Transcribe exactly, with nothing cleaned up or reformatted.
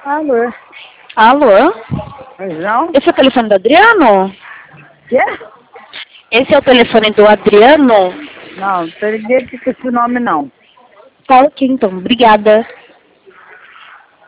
Alô? Alô? Pois não? Esse é o telefone do Adriano? Quê? Esse é o telefone do Adriano? Não, não tô liguei aqui com esse nome não. Tá ok, então. Obrigada.